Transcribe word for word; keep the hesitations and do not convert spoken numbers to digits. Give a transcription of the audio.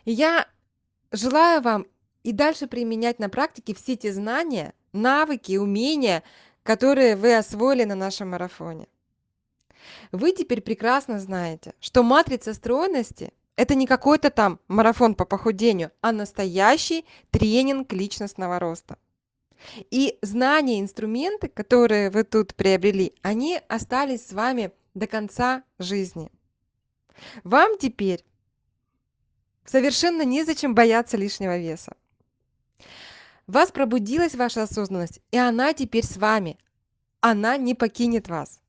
И я желаю вам и дальше применять на практике все те знания, навыки, умения, которые вы освоили на нашем марафоне. Вы теперь прекрасно знаете, что матрица стройности– это не какой-то там марафон по похудению, а настоящий тренинг личностного роста. И знания, инструменты, которые вы тут приобрели, они остались с вами до конца жизни. Вам теперь совершенно незачем бояться лишнего веса. В вас пробудилась ваша осознанность, и она теперь с вами. Она не покинет вас.